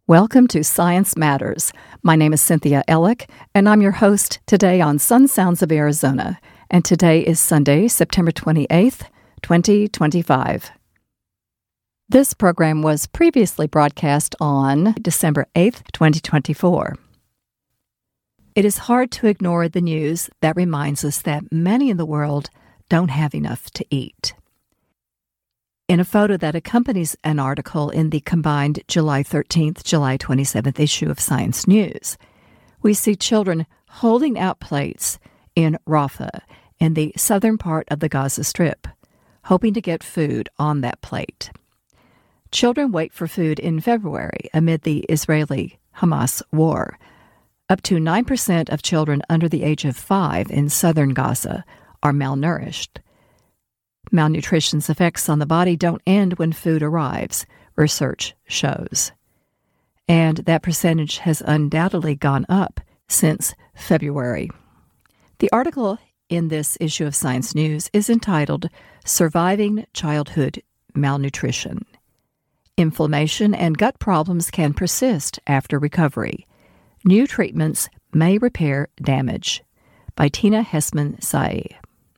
Welcome to Science Matters. My name is Cynthia Ellick, and I'm your host today on Sun Sounds of Arizona. And today is Sunday, September 28th, 2025. This program was previously broadcast on December 8th, 2024. It is hard to ignore the news that reminds us that many in the world don't have enough to eat. In a photo that accompanies an article in the combined July 13th, July 27th issue of Science News, we see children holding out plates in Rafah, in the southern part of the Gaza Strip, hoping to get food on that plate. Children wait for food in February amid the Israeli-Hamas war. Up to 9% of children under the age of 5 in southern Gaza are malnourished. Malnutrition's effects on the body don't end when food arrives, research shows. And that percentage has undoubtedly gone up since February. The article in this issue of Science News is entitled Surviving Childhood Malnutrition. Inflammation and gut problems can persist after recovery. New treatments may repair damage. By Tina Hessman-Saei.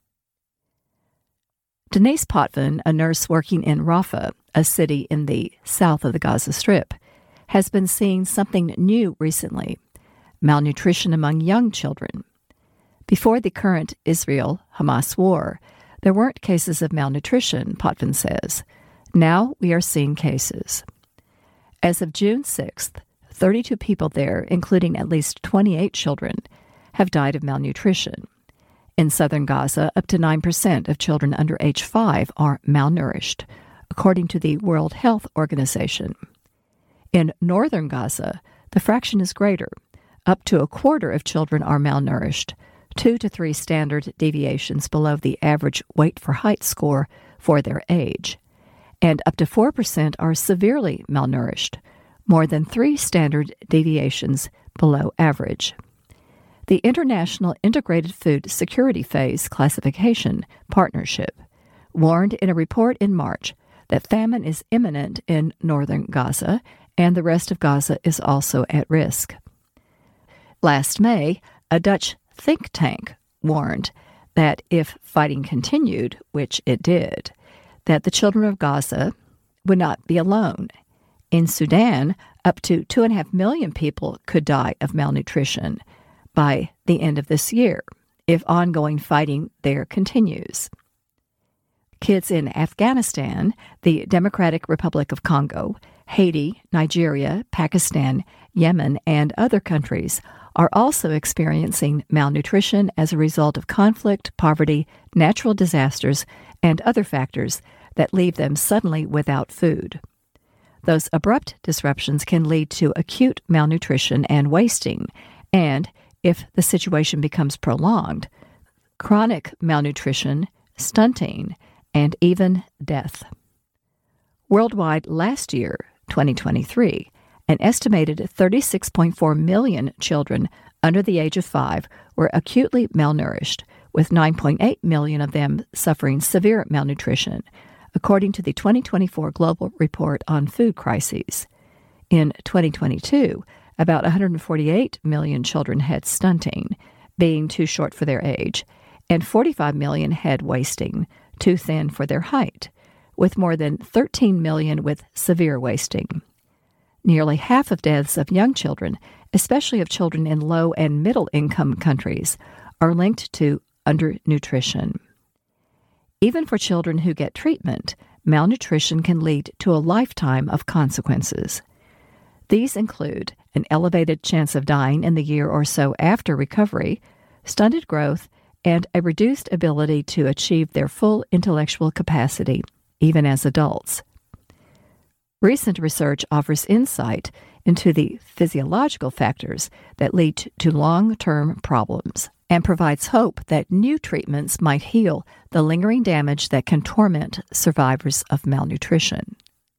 Denise Potvin, a nurse working in Rafah, a city in the south of the Gaza Strip, has been seeing something new recently: malnutrition among young children. Before the current Israel-Hamas war, there weren't cases of malnutrition, Potvin says. Now we are seeing cases. As of June 6th, 32 people there, including at least 28 children, have died of malnutrition. In southern Gaza, up to 9% of children under age 5 are malnourished, according to the World Health Organization. In northern Gaza, the fraction is greater. Up to a quarter of children are malnourished, 2 to 3 standard deviations below the average weight for height score for their age. And up to 4% are severely malnourished, more than 3 standard deviations below average. The International Integrated Food Security Phase Classification Partnership warned in a report in March that famine is imminent in northern Gaza and the rest of Gaza is also at risk. Last May, a Dutch think tank warned that if fighting continued, which it did, that the children of Gaza would not be alone. In Sudan, up to 2.5 million people could die of malnutrition by the end of this year, if ongoing fighting there continues. Kids in Afghanistan, the Democratic Republic of Congo, Haiti, Nigeria, Pakistan, Yemen, and other countries are also experiencing malnutrition as a result of conflict, poverty, natural disasters, and other factors that leave them suddenly without food. Those abrupt disruptions can lead to acute malnutrition and wasting, and if the situation becomes prolonged, chronic malnutrition, stunting, and even death. Worldwide last year, 2023, an estimated 36.4 million children under the age of 5 were acutely malnourished, with 9.8 million of them suffering severe malnutrition, according to the 2024 Global Report on Food Crises. In 2022, about 148 million children had stunting, being too short for their age, and 45 million had wasting, too thin for their height, with more than 13 million with severe wasting. Nearly half of deaths of young children, especially of children in low- and middle-income countries, are linked to undernutrition. Even for children who get treatment, malnutrition can lead to a lifetime of consequences. These include an elevated chance of dying in the year or so after recovery, stunted growth, and a reduced ability to achieve their full intellectual capacity, even as adults. Recent research offers insight into the physiological factors that lead to long-term problems and provides hope that new treatments might heal the lingering damage that can torment survivors of malnutrition.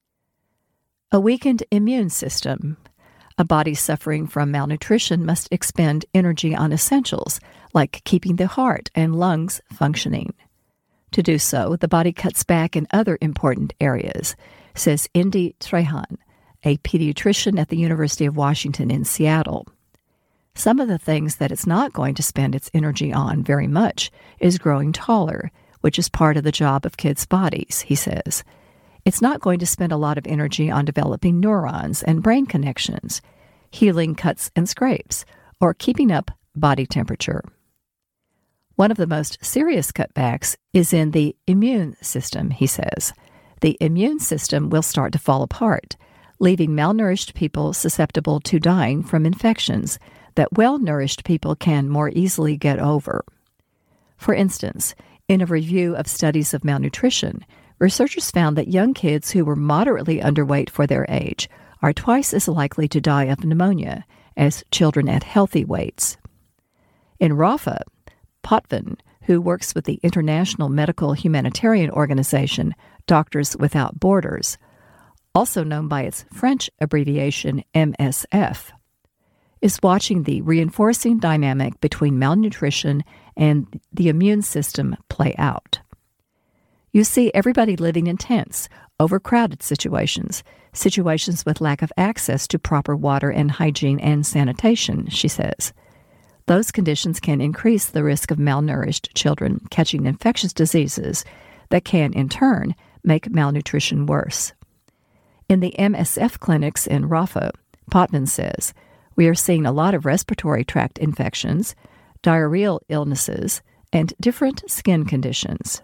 A weakened immune system. A body suffering from malnutrition must expend energy on essentials like keeping the heart and lungs functioning. To do so, the body cuts back in other important areas, says Indy Trehan, a pediatrician at the University of Washington in Seattle. Some of the things that it's not going to spend its energy on very much is growing taller, which is part of the job of kids' bodies, he says. It's not going to spend a lot of energy on developing neurons and brain connections, healing cuts and scrapes, or keeping up body temperature. One of the most serious cutbacks is in the immune system, he says. The immune system will start to fall apart, leaving malnourished people susceptible to dying from infections that well-nourished people can more easily get over. For instance, in a review of studies of malnutrition, researchers found that young kids who were moderately underweight for their age are twice as likely to die of pneumonia as children at healthy weights. In Rafa, Potvin, who works with the international medical humanitarian organization Doctors Without Borders, also known by its French abbreviation MSF, is watching the reinforcing dynamic between malnutrition and the immune system play out. You see everybody living in tense, overcrowded situations with lack of access to proper water and hygiene and sanitation, she says. Those conditions can increase the risk of malnourished children catching infectious diseases that can, in turn, make malnutrition worse. In the MSF clinics in Rafa, Potvin says, we are seeing a lot of respiratory tract infections, diarrheal illnesses, and different skin conditions.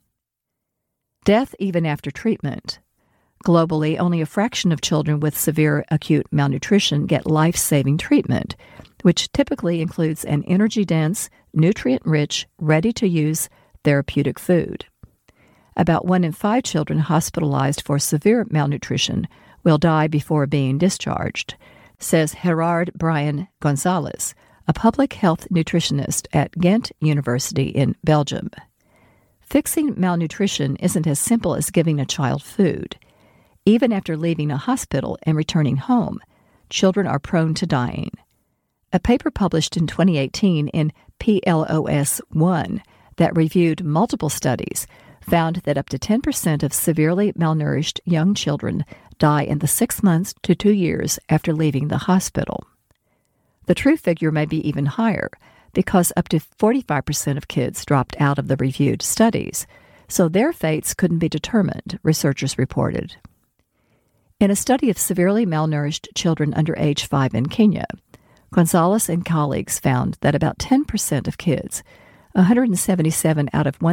Death even after treatment. Globally, only a fraction of children with severe acute malnutrition get life-saving treatment, which typically includes an energy-dense, nutrient-rich, ready-to-use therapeutic food. About 1 in 5 children hospitalized for severe malnutrition will die before being discharged, says Gerard Brian Gonzalez, a public health nutritionist at Ghent University in Belgium. Fixing malnutrition isn't as simple as giving a child food. Even after leaving a hospital and returning home, children are prone to dying. A paper published in 2018 in PLOS One that reviewed multiple studies found that up to 10% of severely malnourished young children die in the 6 months to 2 years after leaving the hospital. The true figure may be even higher, because up to 45% of kids dropped out of the reviewed studies, so their fates couldn't be determined, researchers reported. In a study of severely malnourished children under age 5 in Kenya, Gonzalez and colleagues found that about 10% of kids, 177 out of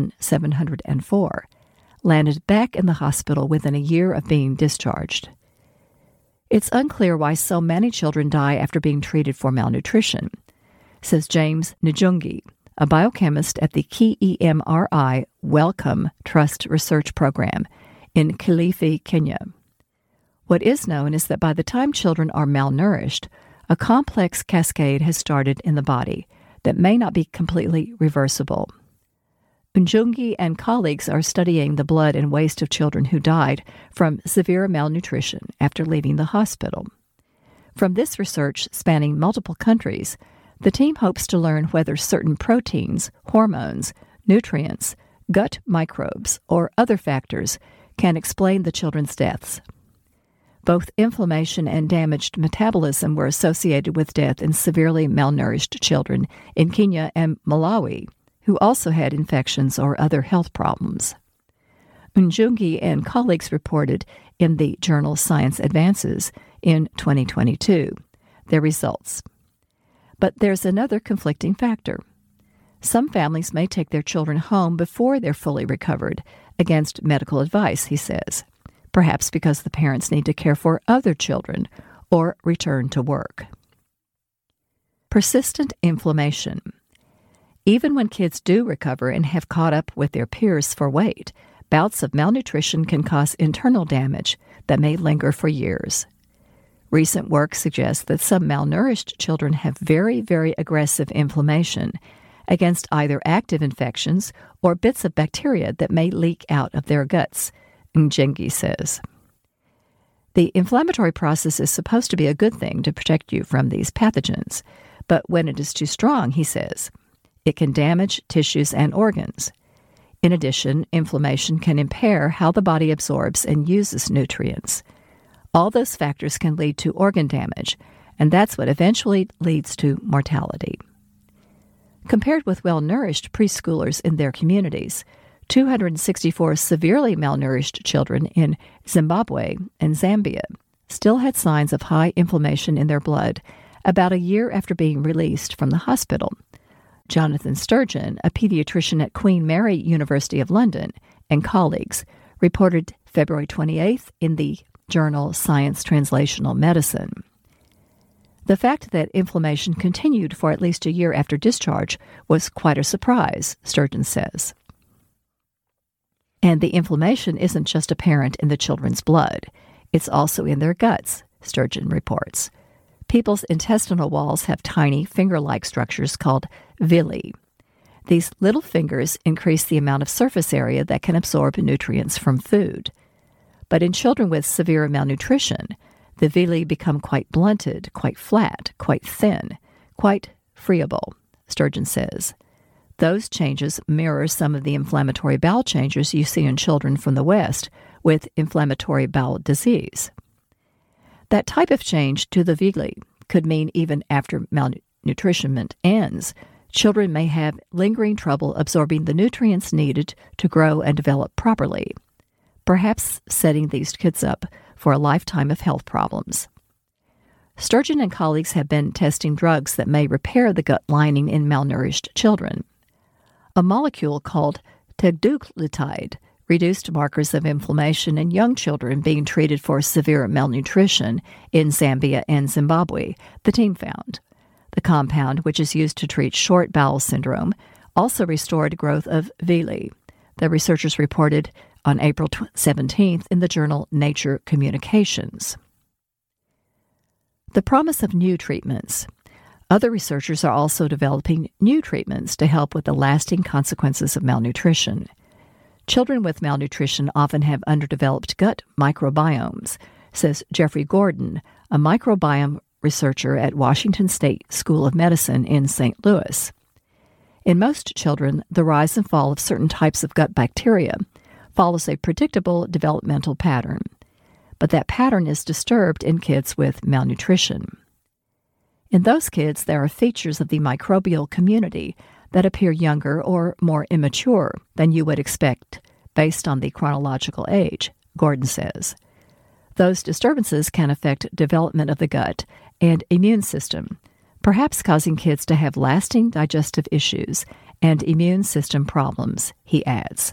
1,704, landed back in the hospital within a year of being discharged. It's unclear why so many children die after being treated for malnutrition, says James Njungi, a biochemist at the KEMRI Wellcome Trust Research Program in Kilifi, Kenya. What is known is that by the time children are malnourished, a complex cascade has started in the body that may not be completely reversible. Njungi and colleagues are studying the blood and waste of children who died from severe malnutrition after leaving the hospital. From this research spanning multiple countries, the team hopes to learn whether certain proteins, hormones, nutrients, gut microbes, or other factors can explain the children's deaths. Both inflammation and damaged metabolism were associated with death in severely malnourished children in Kenya and Malawi, who also had infections or other health problems. Njungi and colleagues reported in the journal Science Advances in 2022 their results. But there's another conflicting factor. Some families may take their children home before they're fully recovered, against medical advice, he says, perhaps because the parents need to care for other children or return to work. Persistent inflammation. Even when kids do recover and have caught up with their peers for weight, bouts of malnutrition can cause internal damage that may linger for years. Recent work suggests that some malnourished children have very, very aggressive inflammation against either active infections or bits of bacteria that may leak out of their guts, Njungi says. The inflammatory process is supposed to be a good thing to protect you from these pathogens, but when it is too strong, he says, it can damage tissues and organs. In addition, inflammation can impair how the body absorbs and uses nutrients. All those factors can lead to organ damage, and that's what eventually leads to mortality. Compared with well-nourished preschoolers in their communities, 264 severely malnourished children in Zimbabwe and Zambia still had signs of high inflammation in their blood about a year after being released from the hospital. Jonathan Sturgeon, a pediatrician at Queen Mary University of London, and colleagues reported February 28th in the journal Science Translational Medicine. The fact that inflammation continued for at least a year after discharge was quite a surprise, Sturgeon says. And the inflammation isn't just apparent in the children's blood. It's also in their guts, Sturgeon reports. People's intestinal walls have tiny finger-like structures called villi. These little fingers increase the amount of surface area that can absorb nutrients from food. But in children with severe malnutrition, the villi become quite blunted, quite flat, quite thin, quite friable, Sturgeon says. Those changes mirror some of the inflammatory bowel changes you see in children from the West with inflammatory bowel disease. That type of change to the villi could mean even after malnutrition ends, children may have lingering trouble absorbing the nutrients needed to grow and develop properly, perhaps setting these kids up for a lifetime of health problems. Sturgeon and colleagues have been testing drugs that may repair the gut lining in malnourished children. A molecule called teduglutide reduced markers of inflammation in young children being treated for severe malnutrition in Zambia and Zimbabwe, the team found. The compound, which is used to treat short bowel syndrome, also restored growth of villi, the researchers reported on April 17th in the journal Nature Communications. The promise of new treatments. Other researchers are also developing new treatments to help with the lasting consequences of malnutrition. Children with malnutrition often have underdeveloped gut microbiomes, says Jeffrey Gordon, a microbiome researcher at Washington State School of Medicine in St. Louis. In most children, the rise and fall of certain types of gut bacteria follows a predictable developmental pattern, but that pattern is disturbed in kids with malnutrition. In those kids, there are features of the microbial community that appear younger or more immature than you would expect based on the chronological age, Gordon says. Those disturbances can affect development of the gut and immune system, perhaps causing kids to have lasting digestive issues and immune system problems, he adds.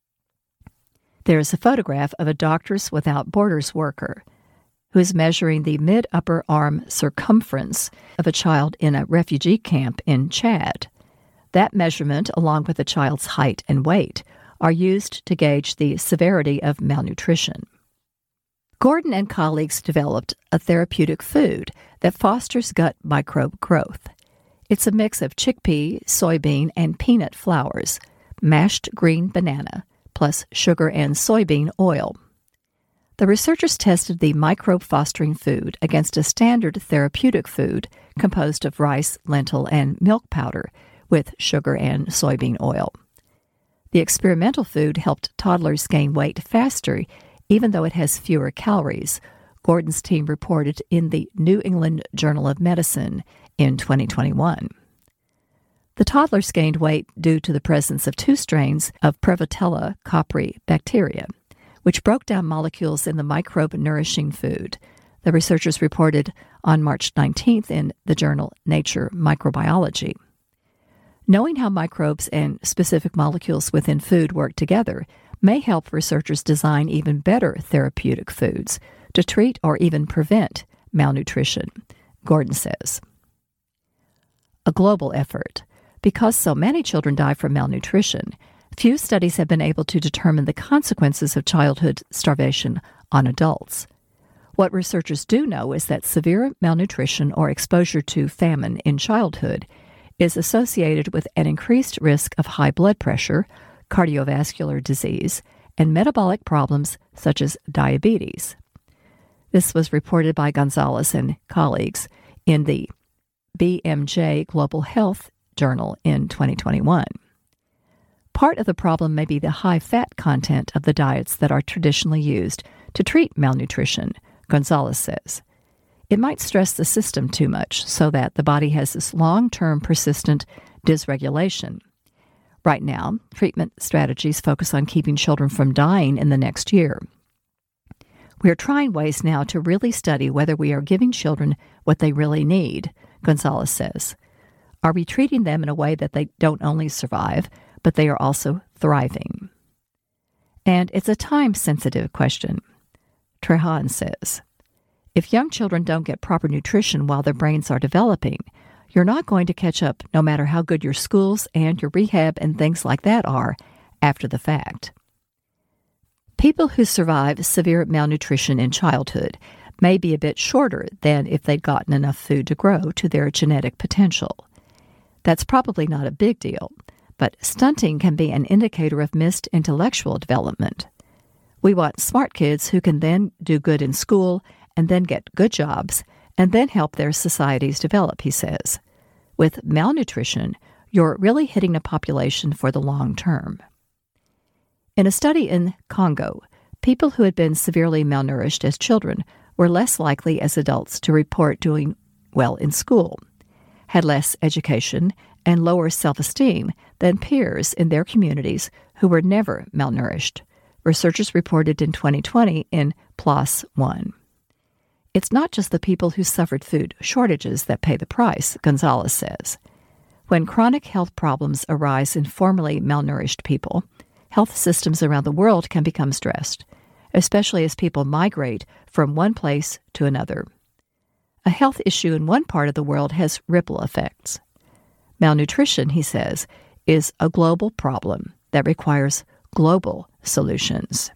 There is a photograph of a Doctors Without Borders worker who is measuring the mid-upper arm circumference of a child in a refugee camp in Chad. That measurement, along with the child's height and weight, are used to gauge the severity of malnutrition. Gordon and colleagues developed a therapeutic food that fosters gut microbe growth. It's a mix of chickpea, soybean, and peanut flours, mashed green banana, plus sugar and soybean oil. The researchers tested the microbe-fostering food against a standard therapeutic food composed of rice, lentil, and milk powder with sugar and soybean oil. The experimental food helped toddlers gain weight faster, even though it has fewer calories, Gordon's team reported in the New England Journal of Medicine in 2021. The toddlers gained weight due to the presence of 2 strains of Prevotella copri bacteria, which broke down molecules in the microbe-nourishing food, the researchers reported on March 19th in the journal Nature Microbiology. Knowing how microbes and specific molecules within food work together may help researchers design even better therapeutic foods to treat or even prevent malnutrition, Gordon says. A global effort. Because so many children die from malnutrition, few studies have been able to determine the consequences of childhood starvation on adults. What researchers do know is that severe malnutrition or exposure to famine in childhood is associated with an increased risk of high blood pressure, cardiovascular disease, and metabolic problems such as diabetes. This was reported by Gonzalez and colleagues in the BMJ Global Health Journal in 2021. Part of the problem may be the high fat content of the diets that are traditionally used to treat malnutrition, Gonzalez says. It might stress the system too much so that the body has this long-term persistent dysregulation. Right now, treatment strategies focus on keeping children from dying in the next year. We are trying ways now to really study whether we are giving children what they really need, Gonzalez says. Are we treating them in a way that they don't only survive, but they are also thriving? And it's a time-sensitive question. Trehan says, if young children don't get proper nutrition while their brains are developing, you're not going to catch up no matter how good your schools and your rehab and things like that are after the fact. People who survive severe malnutrition in childhood may be a bit shorter than if they'd gotten enough food to grow to their genetic potential. That's probably not a big deal, but stunting can be an indicator of missed intellectual development. We want smart kids who can then do good in school and then get good jobs and then help their societies develop, he says. With malnutrition, you're really hitting a population for the long term. In a study in Congo, people who had been severely malnourished as children were less likely as adults to report doing well in school, had less education, and lower self-esteem than peers in their communities who were never malnourished, researchers reported in 2020 in PLOS One. It's not just the people who suffered food shortages that pay the price, Gonzalez says. When chronic health problems arise in formerly malnourished people, health systems around the world can become stressed, especially as people migrate from one place to another. A health issue in one part of the world has ripple effects. Malnutrition, he says, is a global problem that requires global solutions.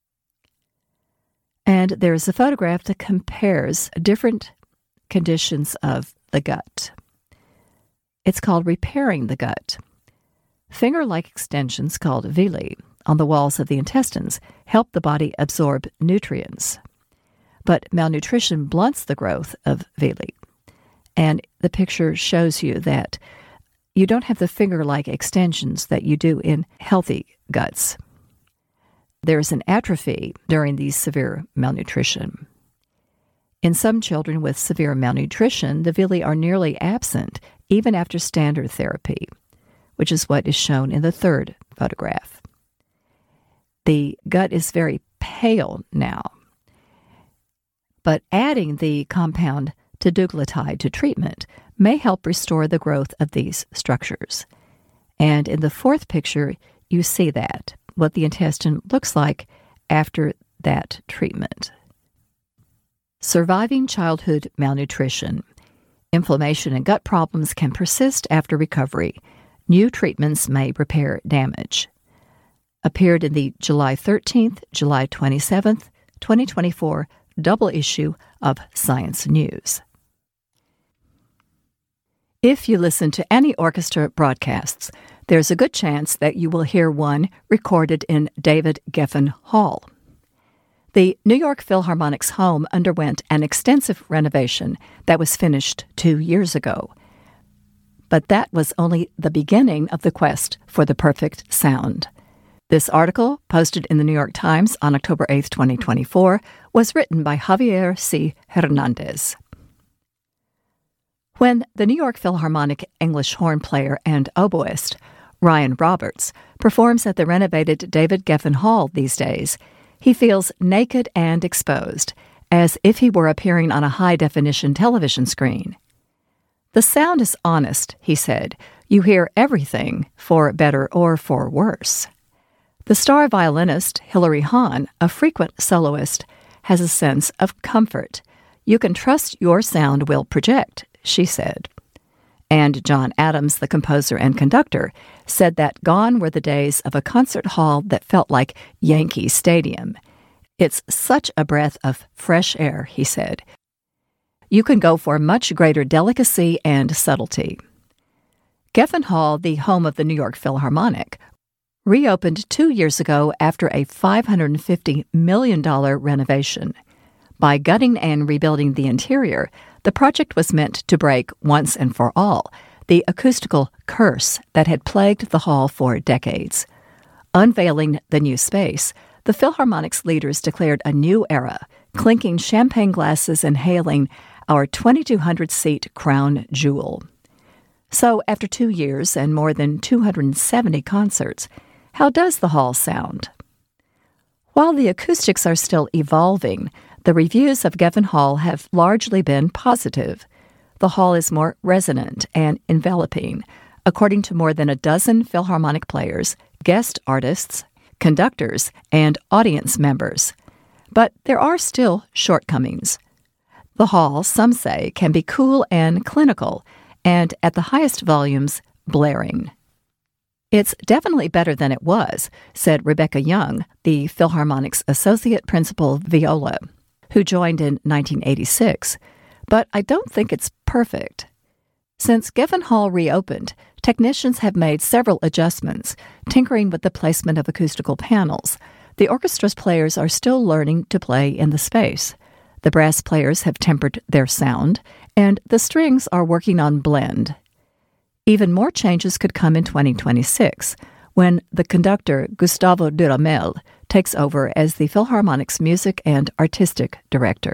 And there's a photograph that compares different conditions of the gut. It's called repairing the gut. Finger-like extensions called villi on the walls of the intestines help the body absorb nutrients. But malnutrition blunts the growth of villi. And the picture shows you that you don't have the finger-like extensions that you do in healthy guts. There's an atrophy during these severe malnutrition. In some children with severe malnutrition, the villi are nearly absent even after standard therapy, which is what is shown in the third photograph. The gut is very pale now, but adding the compound teduglutide to treatment may help restore the growth of these structures. And in the fourth picture, you see that, what the intestine looks like after that treatment. Surviving childhood malnutrition. Inflammation and gut problems can persist after recovery. New treatments may repair damage. Appeared in the July 13th, July 27th, 2024 double issue of Science News. If you listen to any orchestra broadcasts, there's a good chance that you will hear one recorded in David Geffen Hall. The New York Philharmonic's home underwent an extensive renovation that was finished 2 years ago. But that was only the beginning of the quest for the perfect sound. This article, posted in the New York Times on October 8, 2024, was written by Javier C. Hernandez. When the New York Philharmonic English horn player and oboist, Ryan Roberts, performs at the renovated David Geffen Hall these days, he feels naked and exposed, as if he were appearing on a high-definition television screen. The sound is honest, he said. You hear everything, for better or for worse. The star violinist, Hilary Hahn, a frequent soloist, has a sense of comfort. You can trust your sound will project, she said. And John Adams, the composer and conductor, said that gone were the days of a concert hall that felt like Yankee Stadium. It's such a breath of fresh air, he said. You can go for much greater delicacy and subtlety. Geffen Hall, the home of the New York Philharmonic, reopened 2 years ago after a $550 million renovation. By gutting and rebuilding the interior, the project was meant to break once and for all the acoustical curse that had plagued the hall for decades. Unveiling the new space, the Philharmonic's leaders declared a new era, clinking champagne glasses and hailing our 2,200-seat crown jewel. So, after 2 years and more than 270 concerts, how does the hall sound? While the acoustics are still evolving, the reviews of Geffen Hall have largely been positive. The hall is more resonant and enveloping, according to more than a dozen Philharmonic players, guest artists, conductors, and audience members. But there are still shortcomings. The hall, some say, can be cool and clinical, and at the highest volumes, blaring. It's definitely better than it was, said Rebecca Young, the Philharmonic's associate principal viola, who joined in 1986. But I don't think it's perfect. Since Geffen Hall reopened, technicians have made several adjustments, tinkering with the placement of acoustical panels. The orchestra's players are still learning to play in the space. The brass players have tempered their sound, and the strings are working on blend. Even more changes could come in 2026, when the conductor Gustavo Dudamel takes over as the Philharmonic's music and artistic director.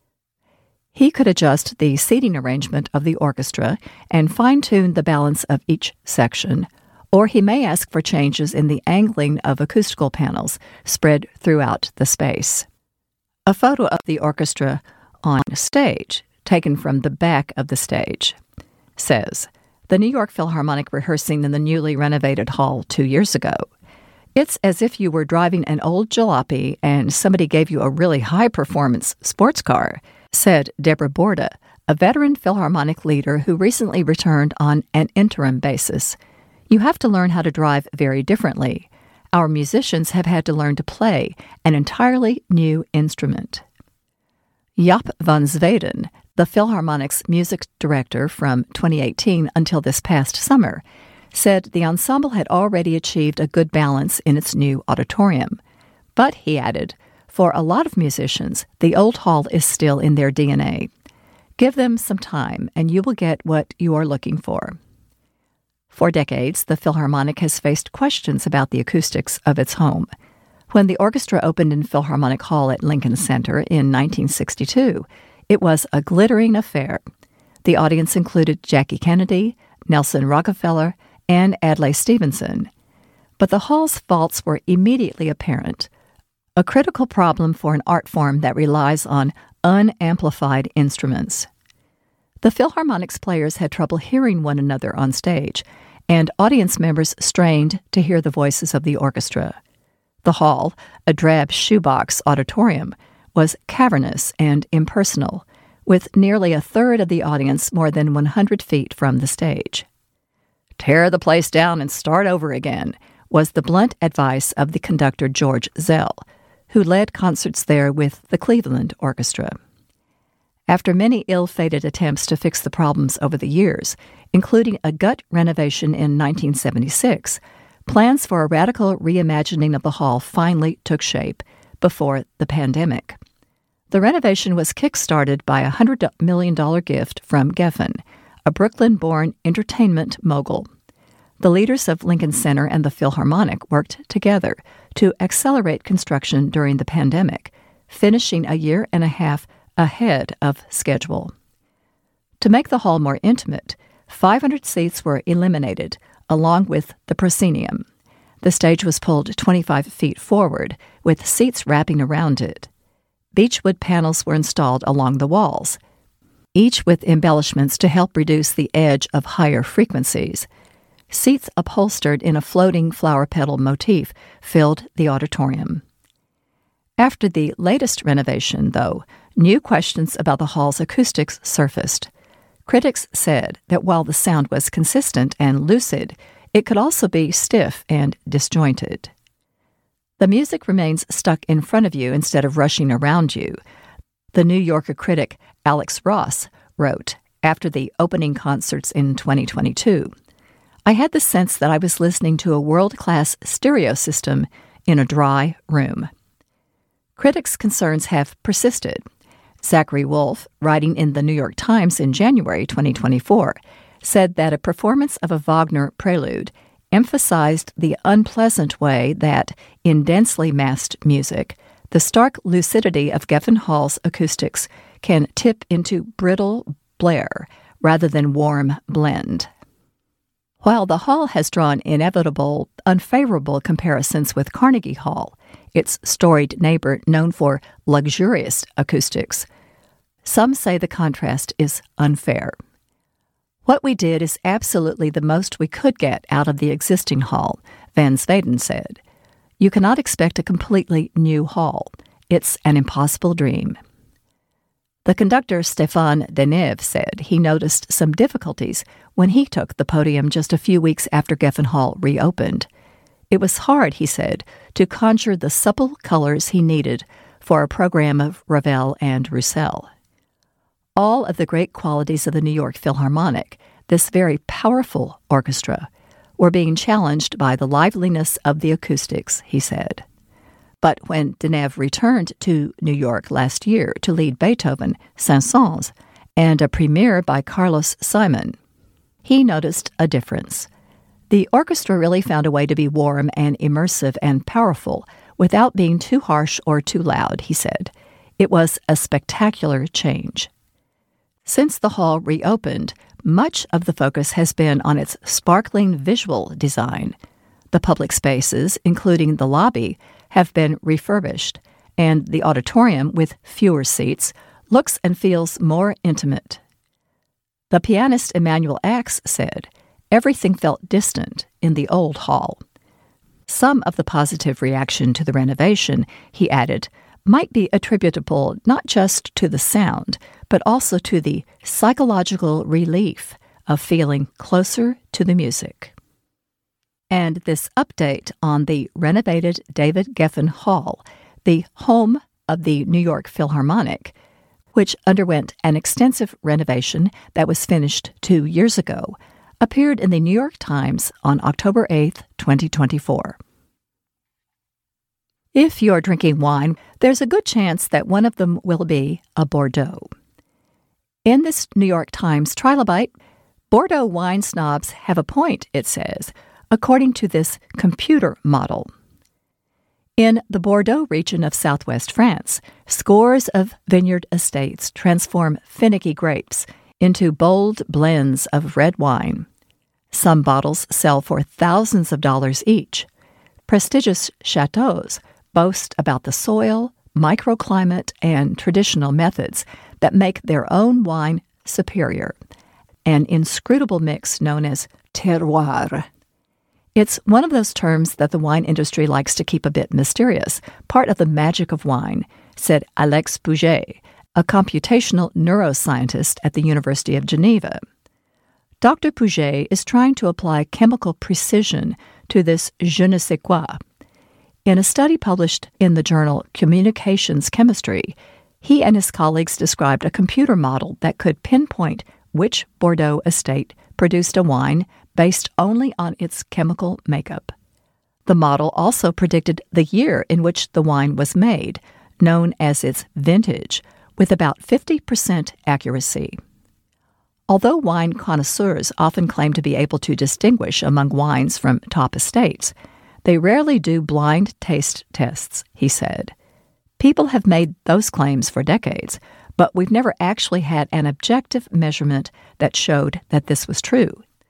He could adjust the seating arrangement of the orchestra and fine-tune the balance of each section, or he may ask for changes in the angling of acoustical panels spread throughout the space. A photo of the orchestra on stage, taken from the back of the stage, says, "The New York Philharmonic rehearsing in the newly renovated hall 2 years ago. It's as if you were driving an old jalopy and somebody gave you a really high-performance sports car," said Deborah Borda, a veteran Philharmonic leader who recently returned on an interim basis. "You have to learn how to drive very differently. Our musicians have had to learn to play an entirely new instrument." Jaap van Zweden, the Philharmonic's music director from 2018 until this past summer, said the ensemble had already achieved a good balance in its new auditorium. But, he added, for a lot of musicians, the old hall is still in their DNA. Give them some time, and you will get what you are looking for. For decades, the Philharmonic has faced questions about the acoustics of its home. When the orchestra opened in Philharmonic Hall at Lincoln Center in 1962, it was a glittering affair. The audience included Jackie Kennedy, Nelson Rockefeller, and Adlai Stevenson. But the hall's faults were immediately apparent, a critical problem for an art form that relies on unamplified instruments. The Philharmonic's players had trouble hearing one another on stage, and audience members strained to hear the voices of the orchestra. The hall, a drab shoebox auditorium, was cavernous and impersonal, with nearly a third of the audience more than 100 feet from the stage. "Tear the place down and start over again," was the blunt advice of the conductor George Zell, who led concerts there with the Cleveland Orchestra. After many ill-fated attempts to fix the problems over the years, including a gut renovation in 1976, plans for a radical reimagining of the hall finally took shape before the pandemic. The renovation was kick-started by a $100 million gift from Geffen, a Brooklyn-born entertainment mogul. The leaders of Lincoln Center and the Philharmonic worked together to accelerate construction during the pandemic, finishing a year and a half ahead of schedule. To make the hall more intimate, 500 seats were eliminated, along with the proscenium. The stage was pulled 25 feet forward, with seats wrapping around it. Beechwood panels were installed along the walls, each with embellishments to help reduce the edge of higher frequencies. Seats upholstered in a floating flower petal motif filled the auditorium. After the latest renovation, though, new questions about the hall's acoustics surfaced. Critics said that while the sound was consistent and lucid, it could also be stiff and disjointed. The music remains stuck in front of you instead of rushing around you, the New Yorker critic Alex Ross wrote after the opening concerts in 2022. "I had the sense that I was listening to a world-class stereo system in a dry room." Critics' concerns have persisted. Zachary Wolf, writing in the New York Times in January 2024, said that a performance of a Wagner prelude emphasized the unpleasant way that, in densely massed music, the stark lucidity of Geffen Hall's acoustics can tip into brittle blare rather than warm blend. While the hall has drawn inevitable, unfavorable comparisons with Carnegie Hall, its storied neighbor known for luxurious acoustics, some say the contrast is unfair. What we did is absolutely the most we could get out of the existing hall, Van Zweden said. You cannot expect a completely new hall. It's an impossible dream. The conductor Stéphane Denève said he noticed some difficulties when he took the podium just a few weeks after Geffen Hall reopened. It was hard, he said, to conjure the supple colors he needed for a program of Ravel and Roussel. All of the great qualities of the New York Philharmonic, this very powerful orchestra, were being challenged by the liveliness of the acoustics, he said. But when Denève returned to New York last year to lead Beethoven, Saint-Saëns, and a premiere by Carlos Simon, he noticed a difference. The orchestra really found a way to be warm and immersive and powerful without being too harsh or too loud, he said. It was a spectacular change. Since the hall reopened, much of the focus has been on its sparkling visual design. The public spaces, including the lobby, have been refurbished, and the auditorium, with fewer seats, looks and feels more intimate. The pianist Emanuel Ax said, "Everything felt distant in the old hall." Some of the positive reaction to the renovation, he added, might be attributable not just to the sound, but also to the psychological relief of feeling closer to the music. And this update on the renovated David Geffen Hall, the home of the New York Philharmonic, which underwent an extensive renovation that was finished 2 years ago, appeared in the New York Times on October 8, 2024. If you're drinking wine, there's a good chance that one of them will be a Bordeaux. In this New York Times trilobite, Bordeaux wine snobs have a point, it says, according to this computer model. In the Bordeaux region of southwest France, scores of vineyard estates transform finicky grapes into bold blends of red wine. Some bottles sell for thousands of dollars each. Prestigious chateaus boast about the soil, microclimate, and traditional methods that make their own wine superior, an inscrutable mix known as terroir. It's one of those terms that the wine industry likes to keep a bit mysterious, part of the magic of wine, said Alex Pouget, a computational neuroscientist at the University of Geneva. Dr. Pouget is trying to apply chemical precision to this je ne sais quoi. In a study published in the journal Communications Chemistry, he and his colleagues described a computer model that could pinpoint which Bordeaux estate produced a wine based only on its chemical makeup. The model also predicted the year in which the wine was made, known as its vintage, with about 50% accuracy. Although wine connoisseurs often claim to be able to distinguish among wines from top estates, they rarely do blind taste tests, he said. People have made those claims for decades, but we've never actually had an objective measurement that showed that this was true.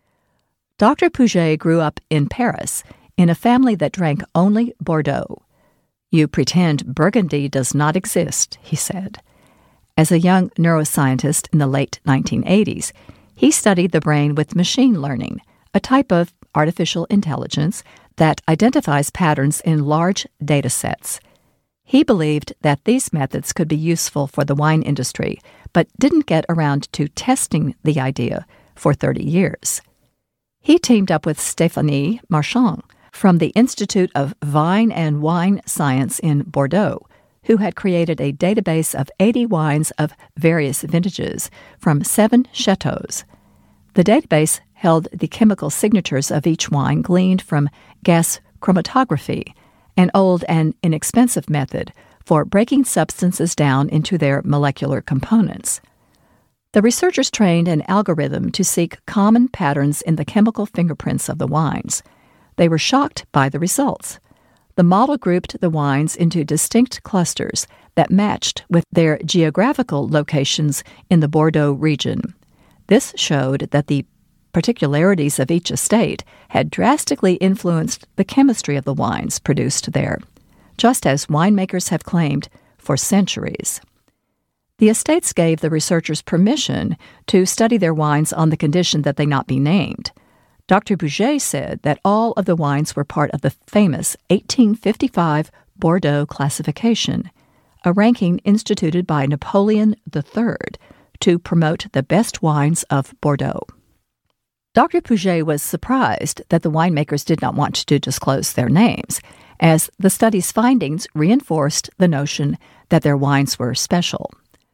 Dr. Pouget grew up in Paris in a family that drank only Bordeaux. You pretend Burgundy does not exist, he said. As a young neuroscientist in the late 1980s, he studied the brain with machine learning, a type of artificial intelligence that identifies patterns in large data sets. He believed that these methods could be useful for the wine industry, but didn't get around to testing the idea for 30 years. He teamed up with Stéphanie Marchand from the Institute of Vine and Wine Science in Bordeaux, who had created a database of 80 wines of various vintages from 7 chateaus. The database held the chemical signatures of each wine gleaned from gas chromatography, an old and inexpensive method for breaking substances down into their molecular components. The researchers trained an algorithm to seek common patterns in the chemical fingerprints of the wines. They were shocked by the results. The model grouped the wines into distinct clusters that matched with their geographical locations in the Bordeaux region. This showed that the particularities of each estate had drastically influenced the chemistry of the wines produced there, just as winemakers have claimed for centuries. The estates gave the researchers permission to study their wines on the condition that they not be named. Dr. Pouget said that all of the wines were part of the famous 1855 Bordeaux classification, a ranking instituted by Napoleon III to promote the best wines of Bordeaux. Dr. Pouget was surprised that the winemakers did not want to disclose their names, as the study's findings reinforced the notion that their wines were special.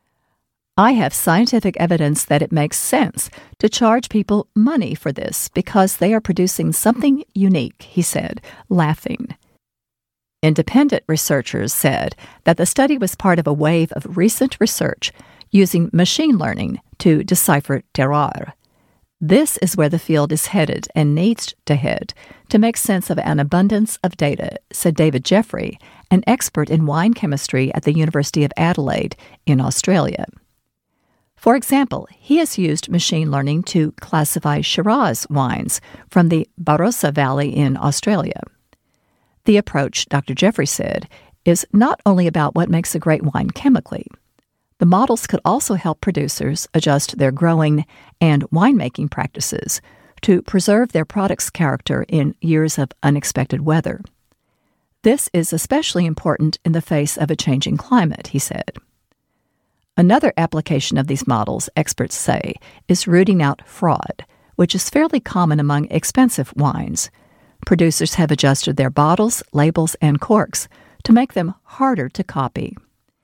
I have scientific evidence that it makes sense to charge people money for this because they are producing something unique, he said, laughing. Independent researchers said that the study was part of a wave of recent research using machine learning to decipher terroir. This is where the field is headed and needs to head to make sense of an abundance of data, said David Jeffrey, an expert in wine chemistry at the University of Adelaide in Australia. For example, he has used machine learning to classify Shiraz wines from the Barossa Valley in Australia. The approach, Dr. Jeffrey said, is not only about what makes a great wine chemically. The models could also help producers adjust their growing and winemaking practices to preserve their product's character in years of unexpected weather. This is especially important in the face of a changing climate, he said. Another application of these models, experts say, is rooting out fraud, which is fairly common among expensive wines. Producers have adjusted their bottles, labels, and corks to make them harder to copy.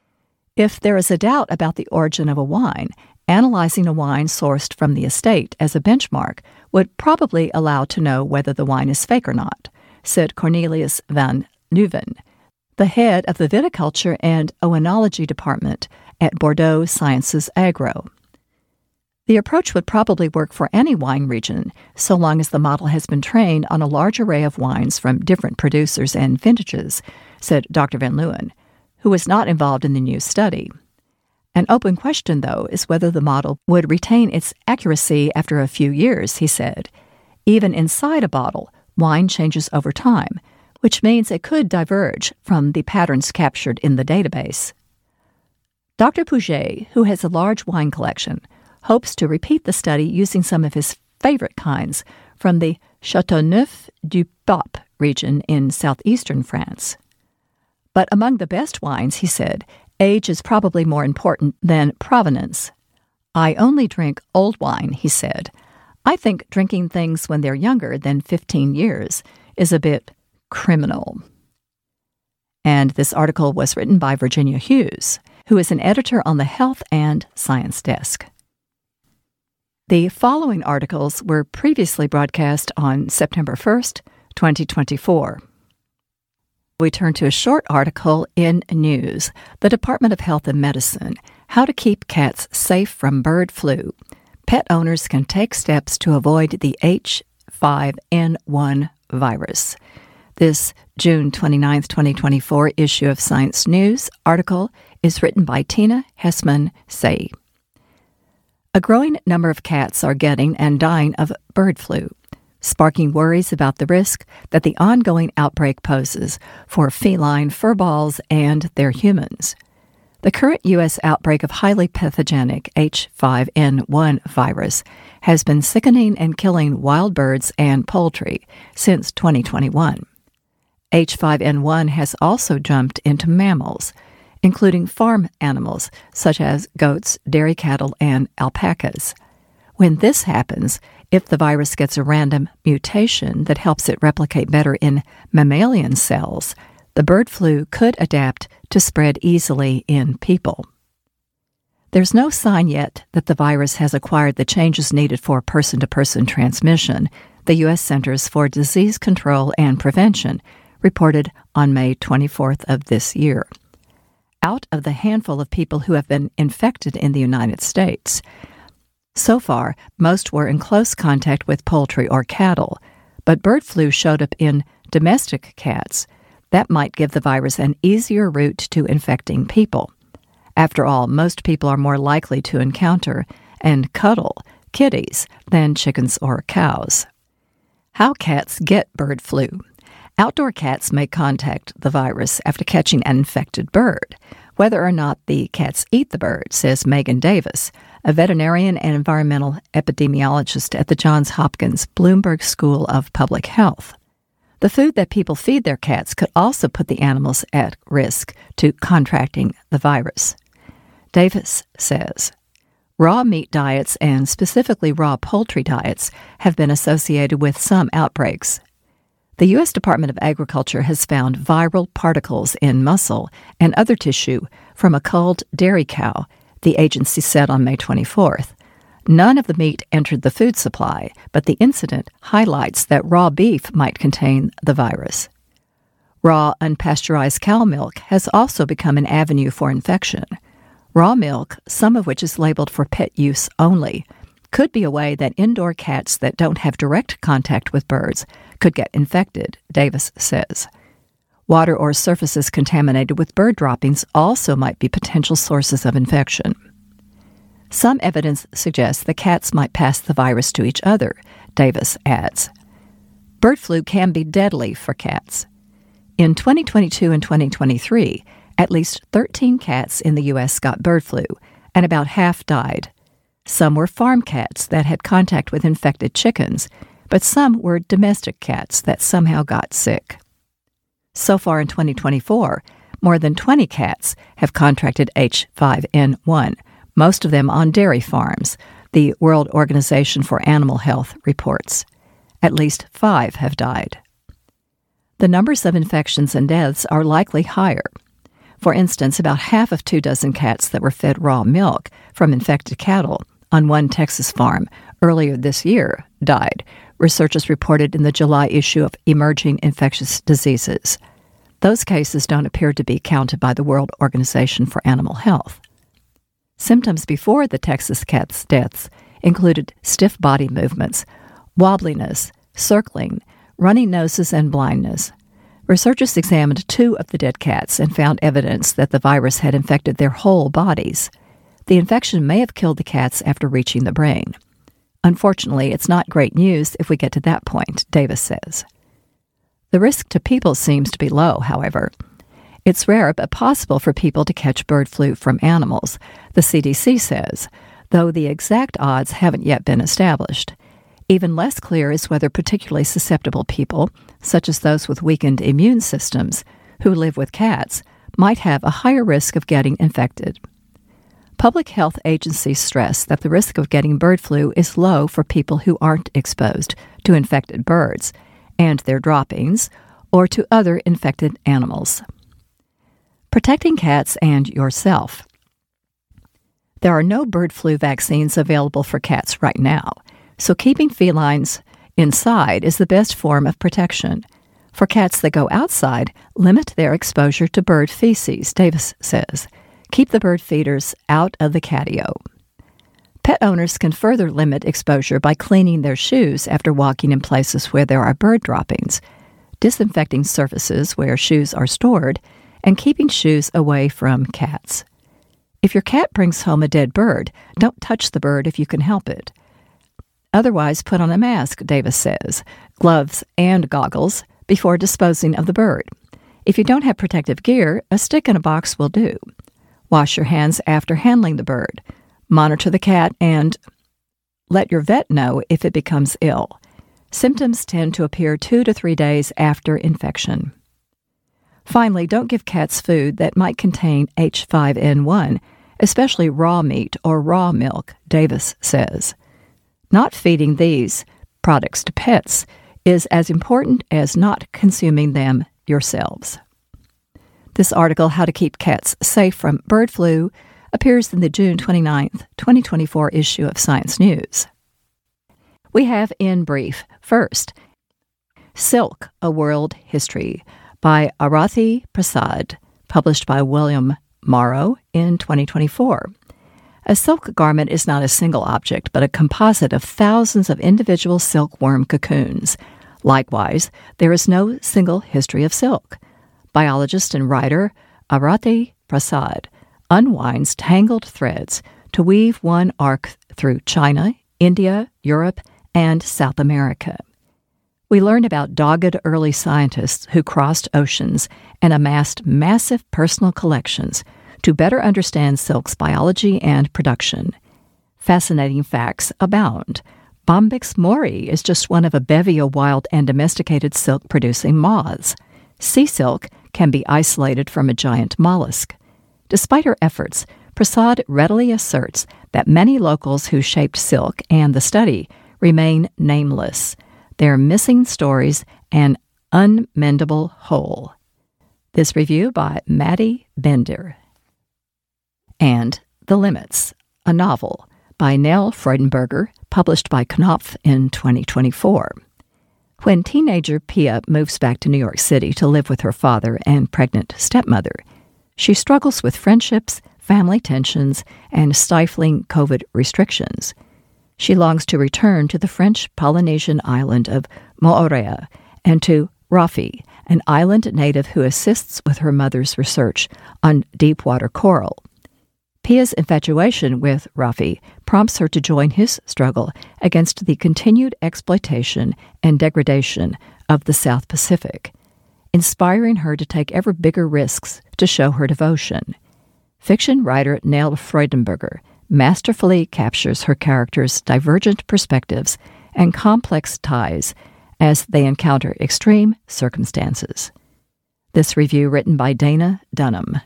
If there is a doubt about the origin of a wine, analyzing a wine sourced from the estate as a benchmark would probably allow to know whether the wine is fake or not, said Cornelius van Leuven, the head of the Viticulture and Oenology Department at Bordeaux Sciences Agro. The approach would probably work for any wine region, so long as the model has been trained on a large array of wines from different producers and vintages, said Dr. Van Leeuwen, who was not involved in the new study. An open question, though, is whether the model would retain its accuracy after a few years, he said. Even inside a bottle, wine changes over time, which means it could diverge from the patterns captured in the database. Dr. Pouget, who has a large wine collection, hopes to repeat the study using some of his favorite kinds from the Châteauneuf-du-Pape region in southeastern France. But among the best wines, he said, age is probably more important than provenance. I only drink old wine, he said. I think drinking things when they're younger than 15 years is a bit criminal. And this article was written by Virginia Hughes, who is an editor on the Health and Science Desk. The following articles were previously broadcast on September 1st, 2024. We turn to a short article in News, the Department of Health and Medicine, How to Keep Cats Safe from Bird Flu. Pet owners can take steps to avoid the H5N1 virus. This June 29, 2024 issue of Science News article is written by Tina Hessman-Say. A growing number of cats are getting and dying of bird flu, sparking worries about the risk that the ongoing outbreak poses for feline furballs and their humans. The current U.S. outbreak of highly pathogenic H5N1 virus has been sickening and killing wild birds and poultry since 2021. H5N1 has also jumped into mammals, including farm animals such as goats, dairy cattle, and alpacas. When this happens, if the virus gets a random mutation that helps it replicate better in mammalian cells, the bird flu could adapt to spread easily in people. There's no sign yet that the virus has acquired the changes needed for person-to-person transmission, the U.S. Centers for Disease Control and Prevention reported on May 24th of this year. Out of the handful of people who have been infected in the United States, so far, most were in close contact with poultry or cattle, but bird flu showed up in domestic cats, That might give the virus an easier route to infecting people. After all, most people are more likely to encounter and cuddle kitties than chickens or cows. How cats get bird flu. Outdoor cats may contact the virus after catching an infected bird. Whether or not the cats eat the bird, says Megan Davis, a veterinarian and environmental epidemiologist at the Johns Hopkins Bloomberg School of Public Health. The food that people feed their cats could also put the animals at risk to contracting the virus. Davis says, raw meat diets and specifically raw poultry diets have been associated with some outbreaks. The U.S. Department of Agriculture has found viral particles in muscle and other tissue from a culled dairy cow, the agency said on May 24th. None of the meat entered the food supply, but the incident highlights that raw beef might contain the virus. Raw, unpasteurized cow milk has also become an avenue for infection. Raw milk, some of which is labeled for pet use only, could be a way that indoor cats that don't have direct contact with birds could get infected, Davis says. Water or surfaces contaminated with bird droppings also might be potential sources of infection. Some evidence suggests that cats might pass the virus to each other, Davis adds. Bird flu can be deadly for cats. In 2022 and 2023, at least 13 cats in the U.S. got bird flu, and about half died. Some were farm cats that had contact with infected chickens, but some were domestic cats that somehow got sick. So far in 2024, more than 20 cats have contracted H5N1, most of them on dairy farms, the World Organization for Animal Health reports. At least 5 have died. The numbers of infections and deaths are likely higher. For instance, about half of 24 cats that were fed raw milk from infected cattle on one Texas farm earlier this year died, researchers reported in the July issue of Emerging Infectious Diseases. Those cases don't appear to be counted by the World Organization for Animal Health. Symptoms before the Texas cats' deaths included stiff body movements, wobbliness, circling, runny noses, and blindness. Researchers examined 2 of the dead cats and found evidence that the virus had infected their whole bodies. The infection may have killed the cats after reaching the brain. Unfortunately, it's not great news if we get to that point, Davis says. The risk to people seems to be low, however. It's rare but possible for people to catch bird flu from animals, the CDC says, though the exact odds haven't yet been established. Even less clear is whether particularly susceptible people, such as those with weakened immune systems, who live with cats, might have a higher risk of getting infected. Public health agencies stress that the risk of getting bird flu is low for people who aren't exposed to infected birds and their droppings or to other infected animals. Protecting cats and yourself. There are no bird flu vaccines available for cats right now, so keeping felines inside is the best form of protection. For cats that go outside, limit their exposure to bird feces, Davis says. Keep the bird feeders out of the catio. Pet owners can further limit exposure by cleaning their shoes after walking in places where there are bird droppings, disinfecting surfaces where shoes are stored, and keeping shoes away from cats. If your cat brings home a dead bird, don't touch the bird if you can help it. Otherwise, put on a mask, Davis says, gloves and goggles before disposing of the bird. If you don't have protective gear, a stick in a box will do. Wash your hands after handling the bird. Monitor the cat and let your vet know if it becomes ill. Symptoms tend to appear 2 to 3 days after infection. Finally, don't give cats food that might contain H5N1, especially raw meat or raw milk, Davis says. Not feeding these products to pets is as important as not consuming them yourselves. This article, How to Keep Cats Safe from Bird Flu, appears in the June 29, 2024 issue of Science News. We have in brief, first, Silk, A World History by Arathi Prasad, published by William Morrow in 2024. A silk garment is not a single object, but a composite of thousands of individual silkworm cocoons. Likewise, there is no single history of silk. biologist and writer Arati Prasad unwinds tangled threads to weave one arc through China, India, Europe, and South America. We learn about dogged early scientists who crossed oceans and amassed massive personal collections to better understand silk's biology and production. Fascinating facts abound. Bombyx mori is just one of a bevy of wild and domesticated silk-producing moths. Sea silk can be isolated from a giant mollusk. Despite her efforts, Prasad readily asserts that many locals who shaped silk and the study remain nameless. They're missing stories and unmendable hole. This review by Maddie Bender. And The Limits, a novel by Nell Freudenberger, published by Knopf in 2024. When teenager Pia moves back to New York City to live with her father and pregnant stepmother, she struggles with friendships, family tensions, and stifling COVID restrictions. She longs to return to the French Polynesian island of Moorea and to Rafi, an island native who assists with her mother's research on deepwater coral. Pia's infatuation with Rafi prompts her to join his struggle against the continued exploitation and degradation of the South Pacific, inspiring her to take ever bigger risks to show her devotion. Fiction writer Nell Freudenberger masterfully captures her characters' divergent perspectives and complex ties as they encounter extreme circumstances. This review written by Dana Dunham.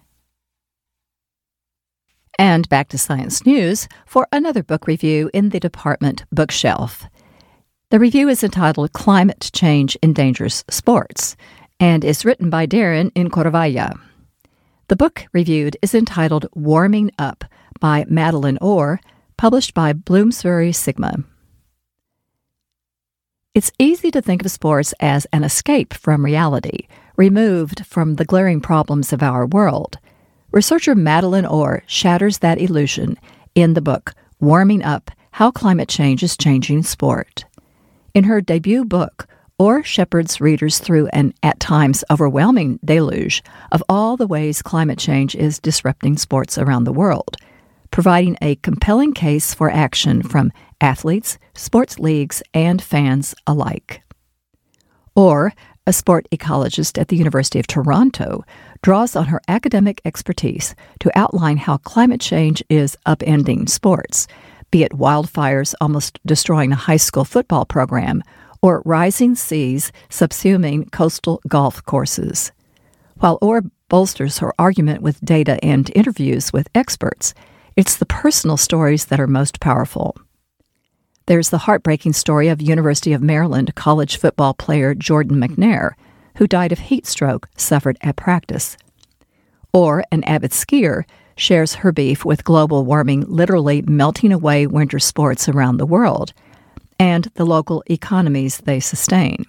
And back to Science News for another book review in the department bookshelf. The review is entitled Climate Change Endangers Sports and is written by Darren Incorvalla. The book reviewed is entitled Warming Up by Madeline Orr, published by Bloomsbury Sigma. It's easy to think of sports as an escape from reality, removed from the glaring problems of our world. Researcher Madeline Orr shatters that illusion in the book Warming Up: How Climate Change is Changing Sport. In her debut book, Orr shepherds readers through an at times overwhelming deluge of all the ways climate change is disrupting sports around the world, providing a compelling case for action from athletes, sports leagues, and fans alike. Orr, a sport ecologist at the University of Toronto, draws on her academic expertise to outline how climate change is upending sports, be it wildfires almost destroying a high school football program or rising seas subsuming coastal golf courses. While Orr bolsters her argument with data and interviews with experts, it's the personal stories that are most powerful. There's the heartbreaking story of University of Maryland college football player Jordan McNair, who died of heat stroke suffered at practice. Or an avid skier shares her beef with global warming literally melting away winter sports around the world, and the local economies they sustain.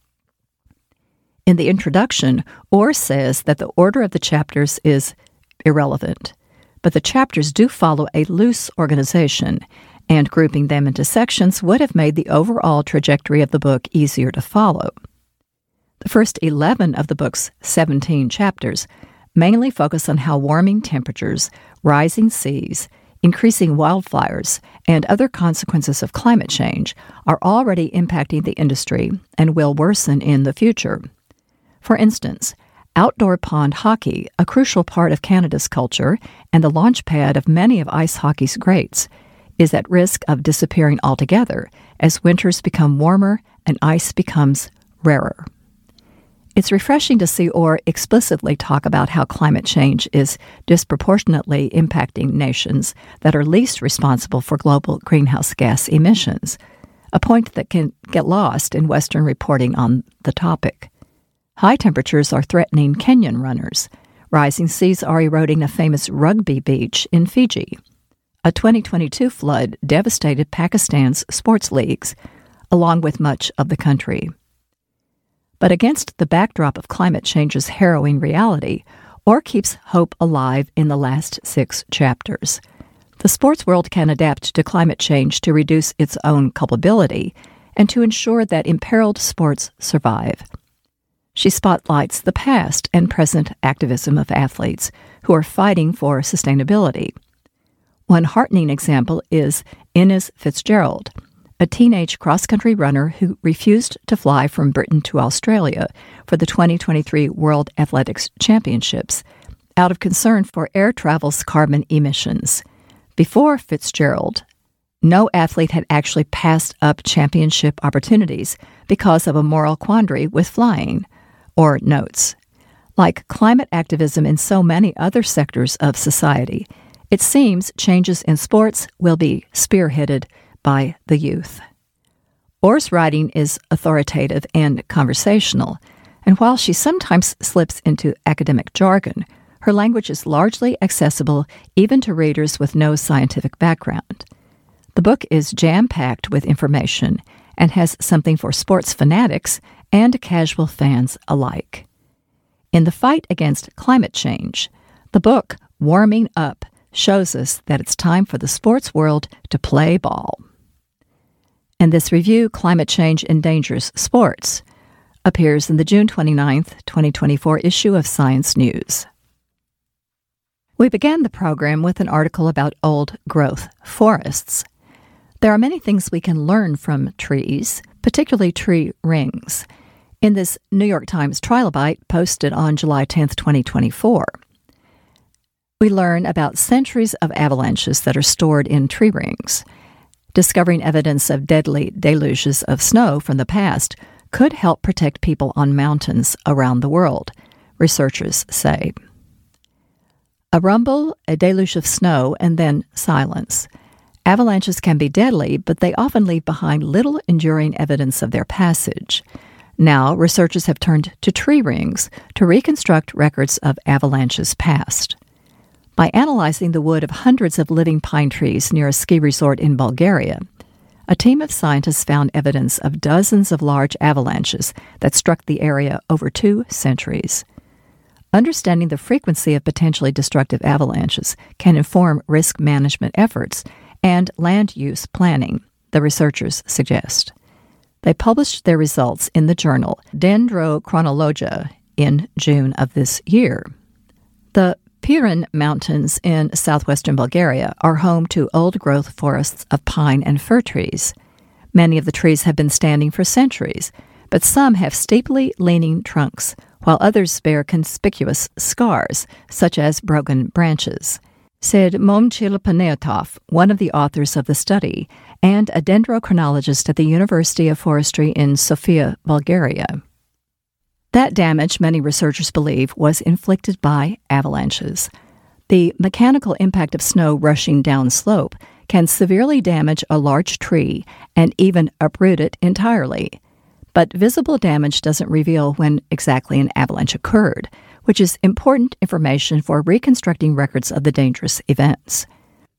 In the introduction, Orr says that the order of the chapters is irrelevant, but the chapters do follow a loose organization, and grouping them into sections would have made the overall trajectory of the book easier to follow. The first 11 of the book's 17 chapters mainly focus on how warming temperatures, rising seas, increasing wildfires, and other consequences of climate change are already impacting the industry and will worsen in the future. For instance, outdoor pond hockey, a crucial part of Canada's culture and the launchpad of many of ice hockey's greats, is at risk of disappearing altogether as winters become warmer and ice becomes rarer. It's refreshing to see Orr explicitly talk about how climate change is disproportionately impacting nations that are least responsible for global greenhouse gas emissions, a point that can get lost in Western reporting on the topic. High temperatures are threatening Kenyan runners. Rising seas are eroding a famous rugby beach in Fiji. A 2022 flood devastated Pakistan's sports leagues, along with much of the country. But against the backdrop of climate change's harrowing reality, Orr keeps hope alive in the last 6 chapters. The sports world can adapt to climate change to reduce its own culpability and to ensure that imperiled sports survive. She spotlights the past and present activism of athletes who are fighting for sustainability. One heartening example is Inez Fitzgerald, a teenage cross-country runner who refused to fly from Britain to Australia for the 2023 World Athletics Championships out of concern for air travel's carbon emissions. Before Fitzgerald, no athlete had actually passed up championship opportunities because of a moral quandary with flying, or notes. Like climate activism in so many other sectors of society, it seems changes in sports will be spearheaded by the youth. Orr's writing is authoritative and conversational, and while she sometimes slips into academic jargon, her language is largely accessible even to readers with no scientific background. The book is jam-packed with information and has something for sports fanatics and casual fans alike. In the fight against climate change, the book, Warming Up, shows us that it's time for the sports world to play ball. And this review, Climate Change Endangers Sports, appears in the June 29, 2024 issue of Science News. We began the program with an article about old-growth forests. There are many things we can learn from trees, particularly tree rings, in this New York Times Trilobite posted on July 10, 2024. We learn about centuries of avalanches that are stored in tree rings. Discovering evidence of deadly deluges of snow from the past could help protect people on mountains around the world, researchers say. A rumble, a deluge of snow, and then silence. Avalanches can be deadly, but they often leave behind little enduring evidence of their passage. Now, researchers have turned to tree rings to reconstruct records of avalanches past. By analyzing the wood of hundreds of living pine trees near a ski resort in Bulgaria, a team of scientists found evidence of dozens of large avalanches that struck the area over 2 centuries. Understanding the frequency of potentially destructive avalanches can inform risk management efforts and land use planning, the researchers suggest. They published their results in the journal Dendrochronologia in June of this year. The Pirin Mountains in southwestern Bulgaria are home to old-growth forests of pine and fir trees. Many of the trees have been standing for centuries, but some have steeply leaning trunks, while others bear conspicuous scars, such as broken branches, said Momchil Panayotov, one of the authors of the study, and a dendrochronologist at the University of Forestry in Sofia, Bulgaria. That damage, many researchers believe, was inflicted by avalanches. The mechanical impact of snow rushing downslope can severely damage a large tree and even uproot it entirely. But visible damage doesn't reveal when exactly an avalanche occurred, which is important information for reconstructing records of the dangerous events.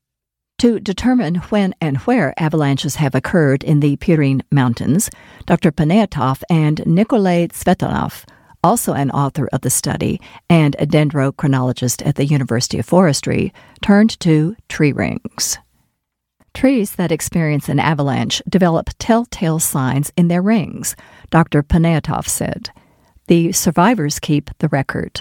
To determine when and where avalanches have occurred in the Pirin Mountains, Dr. Panayotov and Nikolay Tsvetanov, also an author of the study and a dendrochronologist at the University of Forestry, turned to tree rings. Trees that experience an avalanche develop telltale signs in their rings, Dr. Panayotov said. The survivors keep the record.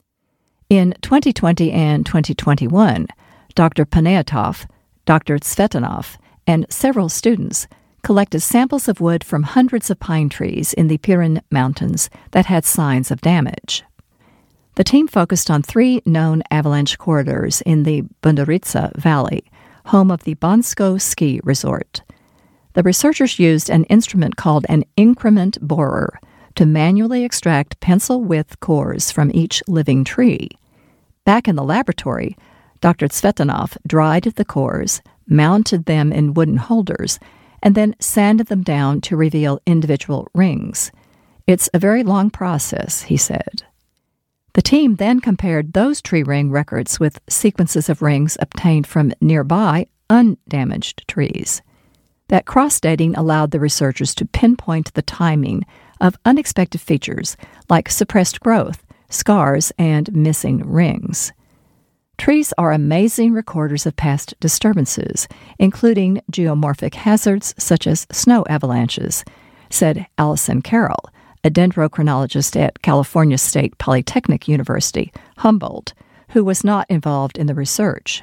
In 2020 and 2021, Dr. Panayotov, Dr. Tsvetanov, and several students collected samples of wood from hundreds of pine trees in the Pirin Mountains that had signs of damage. The team focused on 3 known avalanche corridors in the Bundaritsa Valley, home of the Bansko ski resort. The researchers used an instrument called an increment borer to manually extract pencil-width cores from each living tree. Back in the laboratory, Dr. Tsvetanov dried the cores, mounted them in wooden holders, and then sanded them down to reveal individual rings. "It's a very long process," he said. The team then compared those tree ring records with sequences of rings obtained from nearby undamaged trees. That cross-dating allowed the researchers to pinpoint the timing of unexpected features like suppressed growth, scars, and missing rings. Trees are amazing recorders of past disturbances, including geomorphic hazards such as snow avalanches, said Alison Carroll, a dendrochronologist at California State Polytechnic University, Humboldt, who was not involved in the research.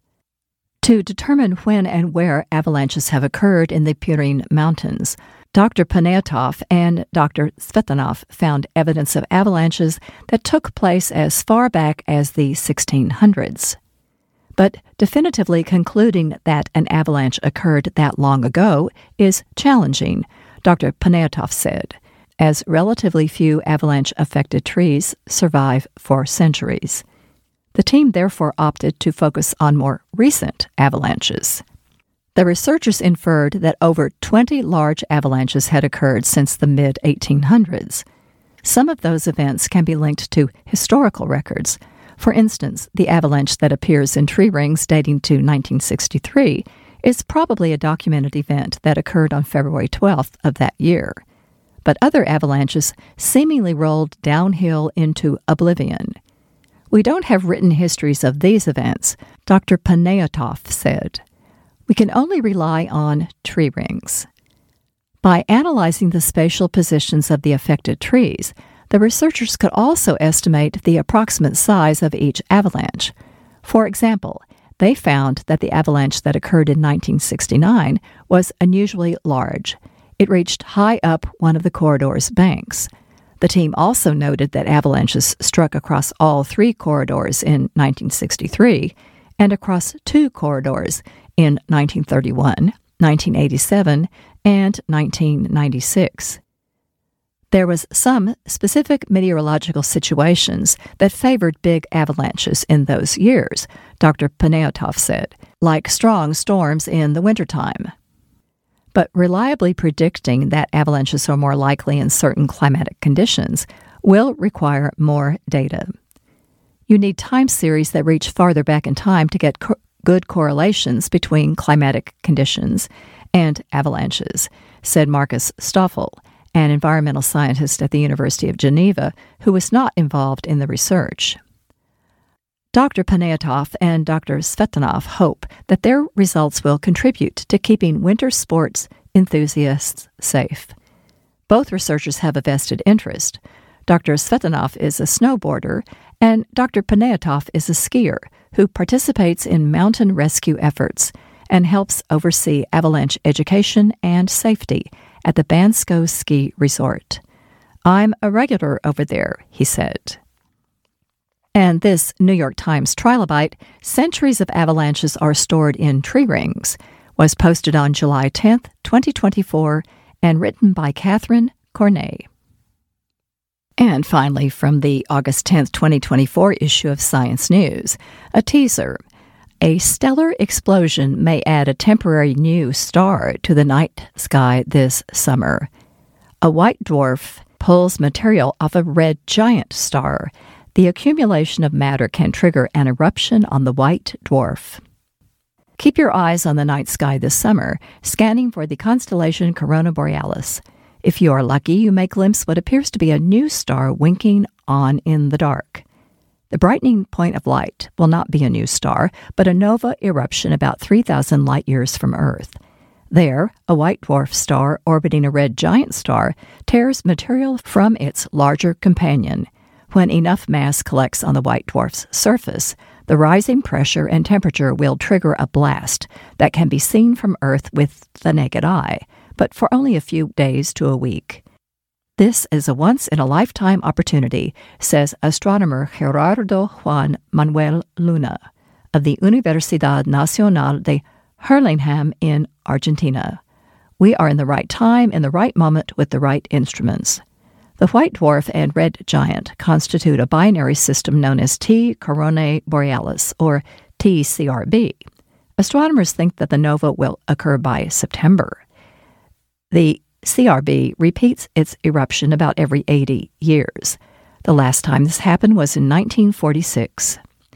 To determine when and where avalanches have occurred in the Pirin Mountains, Dr. Panayiotov and Dr. Tsvetanov found evidence of avalanches that took place as far back as the 1600s. But definitively concluding that an avalanche occurred that long ago is challenging, Dr. Panayiotov said, as relatively few avalanche-affected trees survive for centuries. The team therefore opted to focus on more recent avalanches. The researchers inferred that over 20 large avalanches had occurred since the mid-1800s. Some of those events can be linked to historical records. For instance, the avalanche that appears in tree rings dating to 1963 is probably a documented event that occurred on February 12th of that year. But other avalanches seemingly rolled downhill into oblivion. We don't have written histories of these events, Dr. Panayiotov said. We can only rely on tree rings. By analyzing the spatial positions of the affected trees, the researchers could also estimate the approximate size of each avalanche. For example, they found that the avalanche that occurred in 1969 was unusually large. It reached high up one of the corridor's banks. The team also noted that avalanches struck across all three corridors in 1963 and across two corridors in 1931, 1987, and 1996. There was some specific meteorological situations that favored big avalanches in those years, Dr. Panayiotov said, like strong storms in the wintertime. But reliably predicting that avalanches are more likely in certain climatic conditions will require more data. You need time series that reach farther back in time to get good correlations between climatic conditions and avalanches, said Markus Stoffel, an environmental scientist at the University of Geneva who was not involved in the research. Dr. Panayiotov and Dr. Tsvetanov hope that their results will contribute to keeping winter sports enthusiasts safe. Both researchers have a vested interest. Dr. Tsvetanov is a snowboarder, and Dr. Panayiotov is a skier who participates in mountain rescue efforts and helps oversee avalanche education and safety at the Bansko Ski Resort. "I'm a regular over there," he said. And this New York Times trilobite, Centuries of Avalanches Are Stored in Tree Rings, was posted on July 10th, 2024, and written by Catherine Cornet. And finally, from the August 10th, 2024 issue of Science News, a teaser. A stellar explosion may add a temporary new star to the night sky this summer. A white dwarf pulls material off a red giant star. The accumulation of matter can trigger an eruption on the white dwarf. Keep your eyes on the night sky this summer, scanning for the constellation Corona Borealis. If you are lucky, you may glimpse what appears to be a new star winking on in the dark. The brightening point of light will not be a new star, but a nova eruption about 3,000 light-years from Earth. There, a white dwarf star orbiting a red giant star tears material from its larger companion. When enough mass collects on the white dwarf's surface, the rising pressure and temperature will trigger a blast that can be seen from Earth with the naked eye, but for only a few days to a week. This is a once-in-a-lifetime opportunity, says astronomer Gerardo Juan Manuel Luna of the Universidad Nacional de Hurlingham in Argentina. We are in the right time, in the right moment, with the right instruments. The white dwarf and red giant constitute a binary system known as T Coronae Borealis, or TCRB. Astronomers think that the nova will occur by September. The CRB repeats its eruption about every 80 years. The last time this happened was in 1946.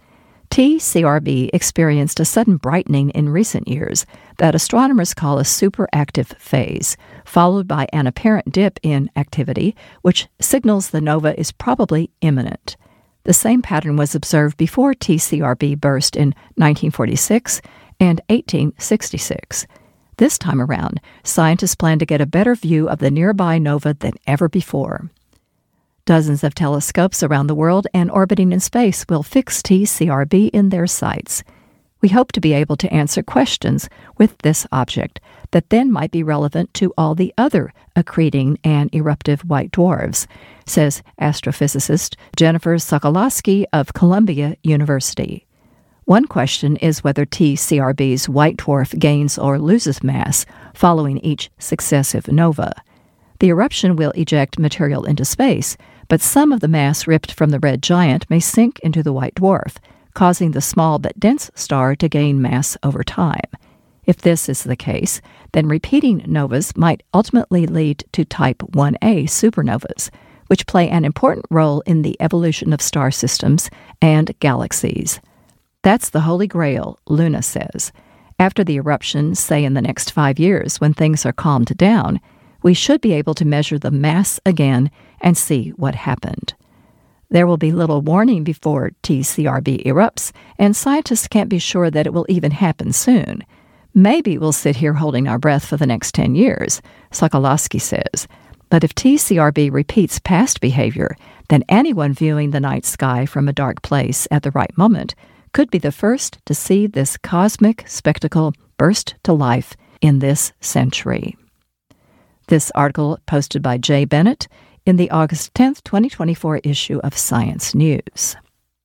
TCRB experienced a sudden brightening in recent years that astronomers call a superactive phase, followed by an apparent dip in activity, which signals the nova is probably imminent. The same pattern was observed before TCRB burst in 1946 and 1866. This time around, scientists plan to get a better view of the nearby nova than ever before. Dozens of telescopes around the world and orbiting in space will fix TCRB in their sights. We hope to be able to answer questions with this object that then might be relevant to all the other accreting and eruptive white dwarfs, says astrophysicist Jennifer Sokolowski of Columbia University. One question is whether TCRB's white dwarf gains or loses mass following each successive nova. The eruption will eject material into space, but some of the mass ripped from the red giant may sink into the white dwarf, causing the small but dense star to gain mass over time. If this is the case, then repeating novas might ultimately lead to Type 1a supernovas, which play an important role in the evolution of star systems and galaxies. That's the Holy Grail, Luna says. After the eruption, say in the next 5 years, when things are calmed down, we should be able to measure the mass again and see what happened. There will be little warning before TCRB erupts, and scientists can't be sure that it will even happen soon. Maybe we'll sit here holding our breath for the next 10 years, Sokolowski says. But if TCRB repeats past behavior, then anyone viewing the night sky from a dark place at the right moment could be the first to see this cosmic spectacle burst to life in this century. This article posted by Jay Bennett in the August 10th, 2024 issue of Science News.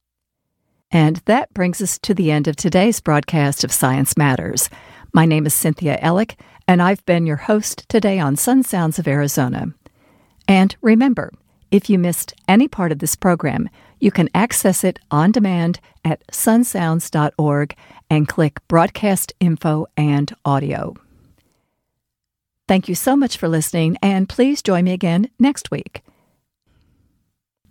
And that brings us to the end of today's broadcast of Science Matters. My name is Cynthia Ellick, and I've been your host today on Sun Sounds of Arizona. And remember, if you missed any part of this program, you can access it on demand at sunsounds.org and click Broadcast Info and Audio. Thank you so much for listening, and please join me again next week.